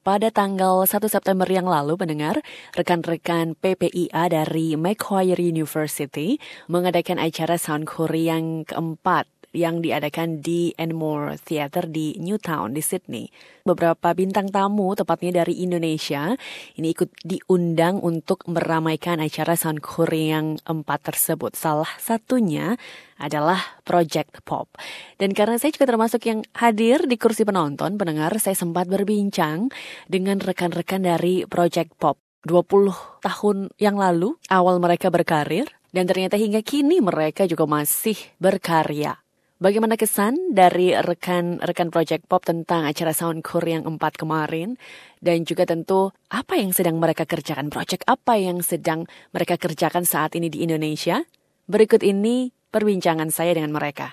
pada tanggal 1 September yang lalu, pendengar, rekan-rekan PPIA dari Macquarie University mengadakan acara Soundcore yang keempat yang diadakan di Enmore Theatre di Newtown di Sydney. Beberapa bintang tamu, tepatnya dari Indonesia, ini ikut diundang untuk meramaikan acara Soundcore yang keempat tersebut. Salah satunya adalah Project Pop. Dan karena saya juga termasuk yang hadir di kursi penonton, pendengar, saya sempat berbincang dengan rekan-rekan dari Project Pop. 20 tahun yang lalu, awal mereka berkarir, dan ternyata hingga kini mereka juga masih berkarya. Bagaimana kesan dari rekan-rekan Project Pop tentang acara Soundcore yang 4 kemarin? Dan juga tentu apa yang sedang mereka kerjakan, project apa yang sedang mereka kerjakan saat ini di Indonesia? Berikut ini perbincangan saya dengan mereka.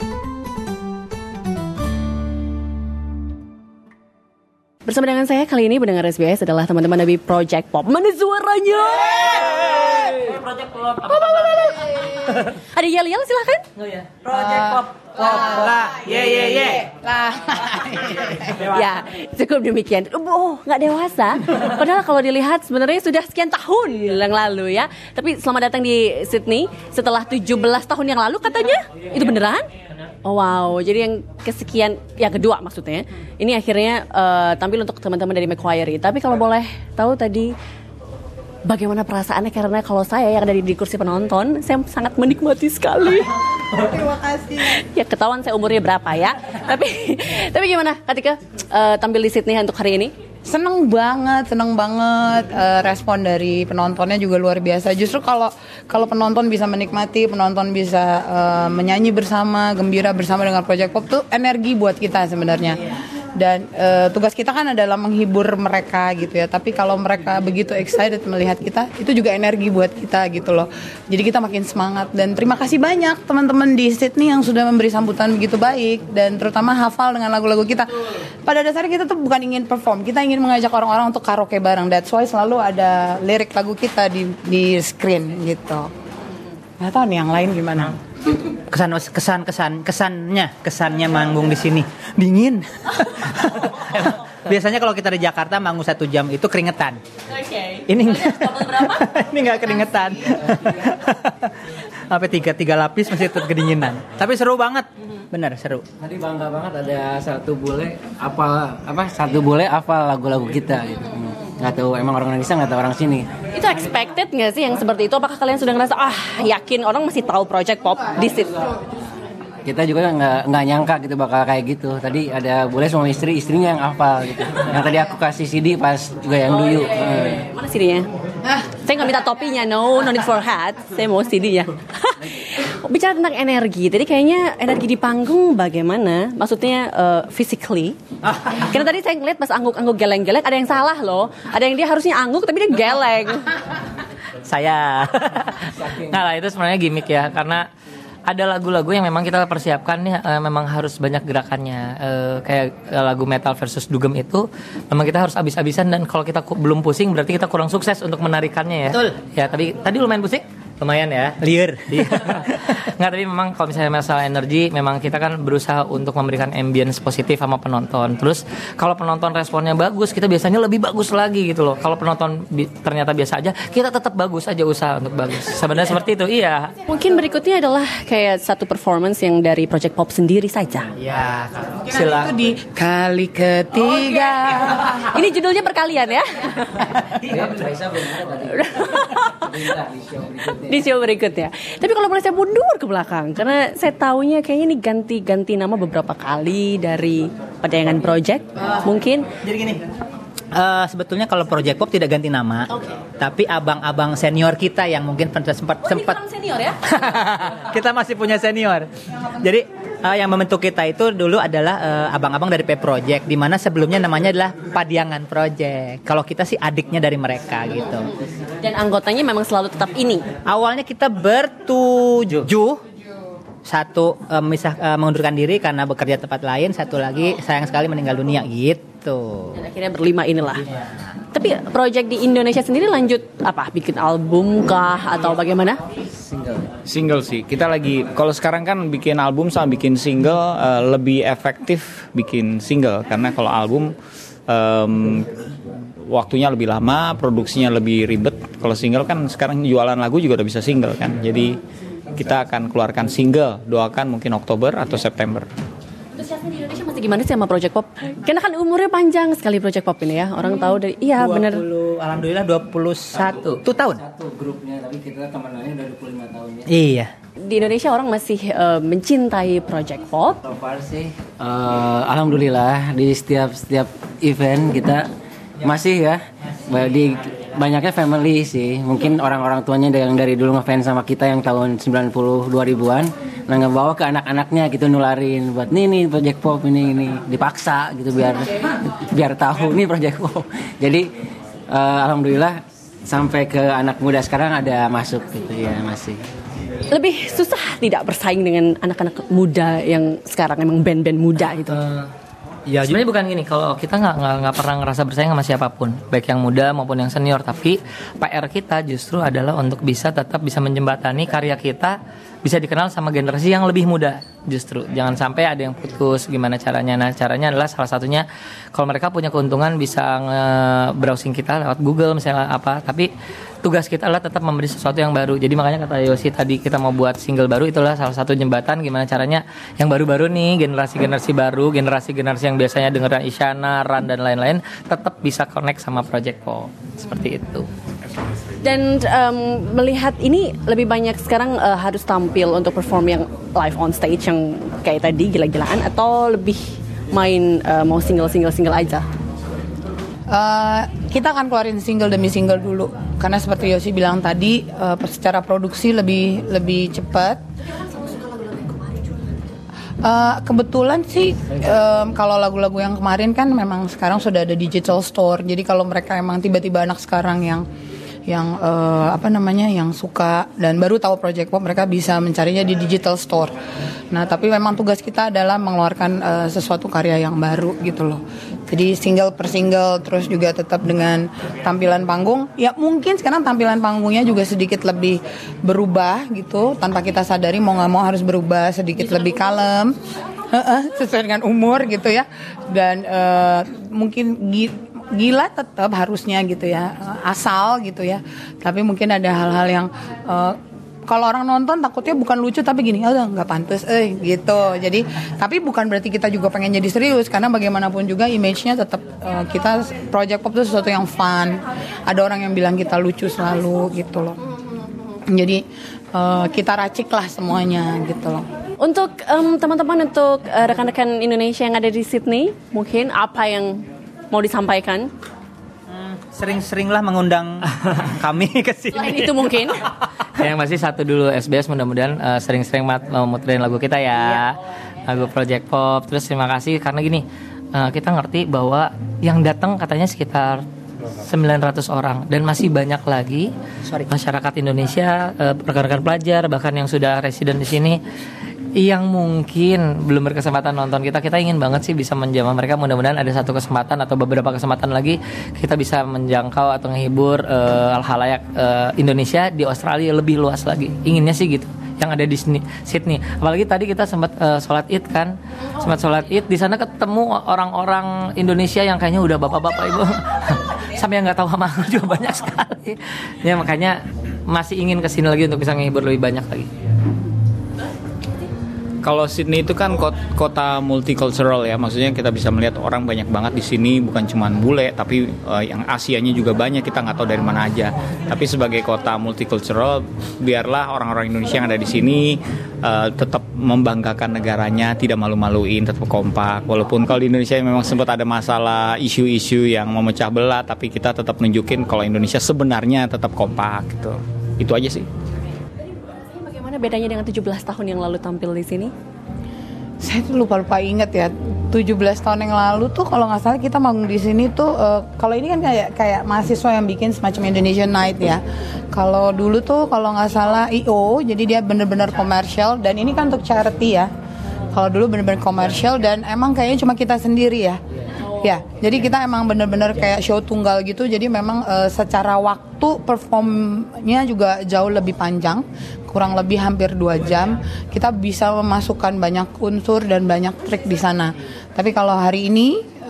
Bersama dengan saya kali ini pendengar SBS adalah teman-teman dari Project Pop. Mana suaranya? Project Pop. Ada yel-yel silahkan. Oh ya. Project Pop. Lah, ye. Lah. Ya, cukup demikian. Oh, nggak dewasa. Padahal kalau dilihat sebenarnya sudah sekian tahun yang lalu ya. Tapi selamat datang di Sydney setelah 17 tahun yang lalu katanya. Itu beneran? Oh wow, jadi yang kesekian, yang kedua maksudnya. Ini akhirnya tampil untuk teman-teman dari Macquarie. Tapi kalau boleh tahu tadi bagaimana perasaannya, karena kalau saya yang ada di kursi penonton, saya sangat menikmati sekali. Terima kasih. Ya ketahuan saya umurnya berapa ya. Tapi gimana ketika tampil di Sydney untuk hari ini? Seneng banget. Respon dari penontonnya juga luar biasa. Justru kalau penonton bisa menikmati, penonton bisa menyanyi bersama, gembira bersama dengan Project Pop, tuh energi buat kita sebenarnya. Dan tugas kita kan adalah menghibur mereka gitu ya. Tapi kalau mereka begitu excited melihat kita, itu juga energi buat kita gitu loh. Jadi kita makin semangat. Dan terima kasih banyak teman-teman di Sydney yang sudah memberi sambutan begitu baik. Dan terutama hafal dengan lagu-lagu kita. Pada dasarnya kita tuh bukan ingin perform, kita ingin mengajak orang-orang untuk karaoke bareng. That's why selalu ada lirik lagu kita di screen gitu. Nggak tahu nih yang lain gimana. Kesannya manggung di sini dingin. Biasanya kalau kita di Jakarta manggung 1 jam itu keringetan. Oke. Ini ini nggak keringetan. Sampai 3 lapis masih tetap kedinginan. Tapi seru banget. Bener seru. Tadi bangga banget ada satu bule hafal lagu-lagu kita gitu. Nggak tahu emang orang Indonesia, nggak tahu orang sini. Itu expected nggak sih yang seperti itu? Apakah kalian sudah ngerasa yakin orang masih tahu Project Pop di situ? Kita juga nggak nyangka gitu bakal kayak gitu. Tadi ada bule sama istrinya yang hafal gitu. Yang tadi aku kasih CD pas juga yang dulu. Mana CD-nya? Saya nggak minta topinya, no need for hat. Saya mau CD-nya. Bicara tentang energi, tadi kayaknya energi di panggung bagaimana? Maksudnya physically? Karena tadi saya ngeliat pas angguk-angguk geleng-geleng ada yang salah loh. Ada yang dia harusnya angguk tapi dia geleng. Saya. Nah lah, itu sebenarnya gimmick ya, karena ada lagu-lagu yang memang kita persiapkan nih, memang harus banyak gerakannya. Kayak lagu Metal versus Dugem itu memang kita harus abis-abisan, dan kalau kita belum pusing berarti kita kurang sukses untuk menarikannya ya. Betul. Ya, tapi tadi lumayan pusing. Lumayan ya, liar. Nggak, tapi memang kalau misalnya masalah energi, memang kita kan berusaha untuk memberikan ambience positif sama penonton. Terus kalau penonton responnya bagus, kita biasanya lebih bagus lagi gitu loh. Kalau penonton ternyata biasa aja, kita tetap bagus aja, usaha untuk bagus. Sebenarnya seperti itu, iya. Mungkin berikutnya adalah kayak satu performance yang dari Project Pop sendiri saja. Ya, Itu di kali ketiga. Ini judulnya perkalian ya. Di show berikutnya. Tapi kalau boleh saya mundur ke belakang, karena saya taunya kayaknya ini ganti nama beberapa kali dari Pedayangan Project. Mungkin. Jadi gini, sebetulnya kalau Project Pop tidak ganti nama, tapi abang-abang senior kita yang mungkin sempat senior ya. Kita masih punya senior. Jadi yang membentuk kita itu dulu adalah abang-abang dari P Project, di mana sebelumnya namanya adalah Padiangan Project. Kalau kita sih adiknya dari mereka gitu. Dan anggotanya memang selalu tetap ini. Awalnya kita bertujuh. Satu mengundurkan diri karena bekerja tempat lain, satu lagi sayang sekali meninggal dunia gitu. Dan akhirnya berlima inilah. Tapi project di Indonesia sendiri lanjut apa? Bikin album kah atau bagaimana? Single sih. Kita lagi, kalau sekarang kan bikin album sama bikin single lebih efektif bikin single, karena kalau album waktunya lebih lama, produksinya lebih ribet. Kalau single kan sekarang jualan lagu juga udah bisa single kan. Jadi kita akan keluarkan single, doakan mungkin Oktober atau September. Antusiasme di Indonesia masih gimana sih sama Project Pop? Karena kan umurnya panjang sekali Project Pop ini ya. Orang tahu dari benar. Alhamdulillah 21 tahun. Satu grupnya, tapi kita temenannya udah 25 tahun ya. Iya. Di Indonesia orang masih mencintai Project Pop. So far sih, alhamdulillah di setiap event kita masih ya, di banyaknya family sih. Mungkin orang-orang tuanya yang dari dulu ngefans sama kita yang tahun 90 2000-an, nah ngebawa ke anak-anaknya gitu, nularin buat nih Project Pop ini dipaksa gitu biar tahu nih Project Pop. Jadi alhamdulillah sampai ke anak muda sekarang ada masuk gitu ya masih. Lebih susah tidak bersaing dengan anak-anak muda yang sekarang emang band-band muda gitu. Ya sebenarnya bukan gini, kalau kita nggak pernah ngerasa bersaing sama siapapun, baik yang muda maupun yang senior, tapi PR kita justru adalah untuk tetap bisa menjembatani karya kita bisa dikenal sama generasi yang lebih muda. Justru jangan sampai ada yang putus. Gimana caranya? Nah caranya adalah salah satunya kalau mereka punya keuntungan bisa browsing kita lewat Google misalnya apa, tapi tugas kita adalah tetap memberi sesuatu yang baru. Jadi makanya kata Yosi tadi kita mau buat single baru, itulah salah satu jembatan gimana caranya yang baru-baru nih, generasi-generasi baru, generasi-generasi yang biasanya dengerin Isyana, Ran dan lain-lain tetap bisa connect sama Project Pop. Seperti itu. Dan melihat ini lebih banyak sekarang harus tampil untuk perform yang live on stage yang kayak tadi gila-gilaan, atau lebih main mau single aja? Kita akan keluarin single demi single dulu, karena seperti Yosi bilang tadi, secara produksi lebih cepat. Kebetulan sih kalau lagu-lagu yang kemarin kan memang sekarang sudah ada digital store. Jadi kalau mereka emang tiba-tiba anak sekarang yang suka dan baru tahu Project Pop, mereka bisa mencarinya di digital store. Nah, tapi memang tugas kita adalah mengeluarkan sesuatu karya yang baru gitu loh. Jadi single per single, terus juga tetap dengan tampilan panggung. Ya mungkin sekarang tampilan panggungnya juga sedikit lebih berubah gitu, tanpa kita sadari mau nggak mau harus berubah sedikit lebih kalem, sesuai dengan umur gitu ya. Dan mungkin gila tetap harusnya gitu ya, asal gitu ya. Tapi mungkin ada hal-hal yang kalau orang nonton takutnya bukan lucu tapi gini, nggak pantas gitu. Jadi tapi bukan berarti kita juga pengen jadi serius, karena bagaimanapun juga image-nya tetap kita Project Pop itu sesuatu yang fun. Ada orang yang bilang kita lucu selalu gitu loh. Jadi kita racik lah semuanya gitu loh. Untuk teman-teman, untuk rekan-rekan Indonesia yang ada di Sydney, mungkin apa yang mau disampaikan? Sering-seringlah mengundang kami ke sini. Selain itu mungkin. Yang masih satu dulu, SBS mudah-mudahan sering-sering muterin lagu kita ya, lagu Project Pop. Terus terima kasih karena gini, kita ngerti bahwa yang datang katanya sekitar 900 orang dan masih banyak lagi masyarakat Indonesia, rekan-rekan pelajar, bahkan yang sudah residen di sini yang mungkin belum berkesempatan nonton kita ingin banget sih bisa menjamah mereka. Mudah-mudahan ada satu kesempatan atau beberapa kesempatan lagi kita bisa menjangkau atau menghibur halayak Indonesia di Australia lebih luas lagi. Inginnya sih gitu, yang ada di Sydney. Apalagi tadi kita sempat sholat Id kan, di sana ketemu orang-orang Indonesia yang kayaknya udah bapak-bapak ibu sampai yang nggak tahu sama aku juga banyak sekali. Ya makanya masih ingin kesini lagi untuk bisa menghibur lebih banyak lagi. Kalau Sydney itu kan kota multicultural ya, maksudnya kita bisa melihat orang banyak banget di sini, bukan cuma bule, tapi yang Asianya juga banyak, kita nggak tahu dari mana aja. Tapi sebagai kota multicultural, biarlah orang-orang Indonesia yang ada di sini tetap membanggakan negaranya, tidak malu-maluin, tetap kompak. Walaupun kalau di Indonesia memang sempat ada masalah isu-isu yang memecah belah, tapi kita tetap nunjukin kalau Indonesia sebenarnya tetap kompak gitu. Itu aja sih. Bagaimana bedanya dengan 17 tahun yang lalu tampil di sini? Saya tuh lupa inget ya, 17 tahun yang lalu tuh kalau nggak salah kita manggung di sini tuh kalau ini kan kayak mahasiswa yang bikin semacam Indonesian Night ya. Kalau dulu tuh kalau nggak salah IO, jadi dia bener-bener komersial, dan ini kan untuk charity ya. Kalau dulu bener-bener komersial dan emang kayaknya cuma kita sendiri ya. Ya, jadi kita emang bener-bener kayak show tunggal gitu. Jadi memang secara waktu performnya juga jauh lebih panjang, kurang lebih hampir 2 jam. Kita bisa memasukkan banyak unsur dan banyak trik di sana. Tapi kalau hari ini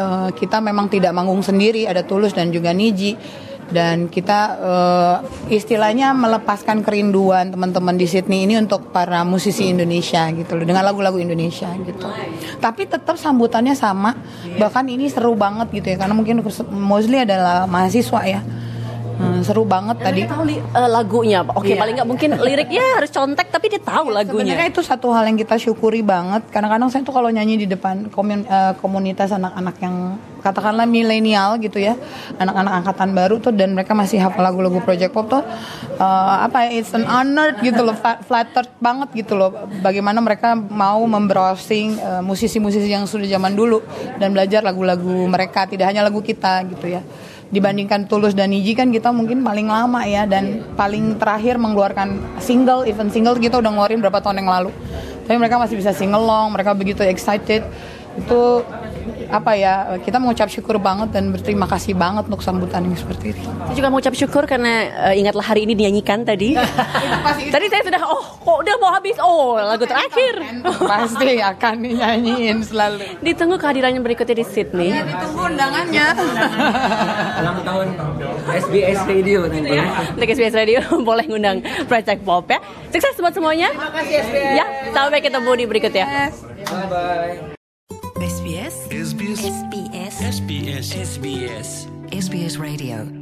kita memang tidak manggung sendiri, ada Tulus dan juga Niji. Dan kita istilahnya melepaskan kerinduan teman-teman di Sydney ini untuk para musisi Indonesia gitu loh, dengan lagu-lagu Indonesia gitu. Tapi tetap sambutannya sama, bahkan ini seru banget gitu ya, karena mungkin mostly adalah mahasiswa ya. Seru banget tadi. Tahu lagunya, oke, paling nggak mungkin liriknya harus contek, tapi dia tahu lagunya. Sebenarnya itu satu hal yang kita syukuri banget. Kadang-kadang saya tuh kalau nyanyi di depan komunitas anak-anak yang katakanlah milenial gitu ya, anak-anak angkatan baru tuh, dan mereka masih hafal lagu-lagu Project Pop tuh, it's an honor gitu loh, flattered banget gitu loh. Bagaimana mereka mau membrowsing musisi-musisi yang sudah zaman dulu dan belajar lagu-lagu mereka, tidak hanya lagu kita gitu ya. Dibandingkan Tulus dan Niji kan kita mungkin paling lama ya, dan paling terakhir mengeluarkan single, even single kita udah ngeluarin berapa tahun yang lalu. Tapi mereka masih bisa sing along, mereka begitu excited. Itu apa ya, kita mengucap syukur banget dan berterima kasih banget untuk sambutan yang seperti ini. Saya juga mengucap syukur karena ingatlah hari ini dinyanyikan tadi. Tadi saya sudah kok udah mau habis, lagu terakhir. Pasti akan dinyanyiin selalu. Ditunggu kehadirannya berikutnya di Sydney. Ya, ditunggu undangannya. Ulang tahun SBS Radio nanti. Untuk SBS Radio boleh ngundang Project Pop ya. Sukses buat semuanya. Terima kasih SBS. Ya, sampai ketemu di berikutnya. Bye bye. SBS SBS SBS SBS SBS Radio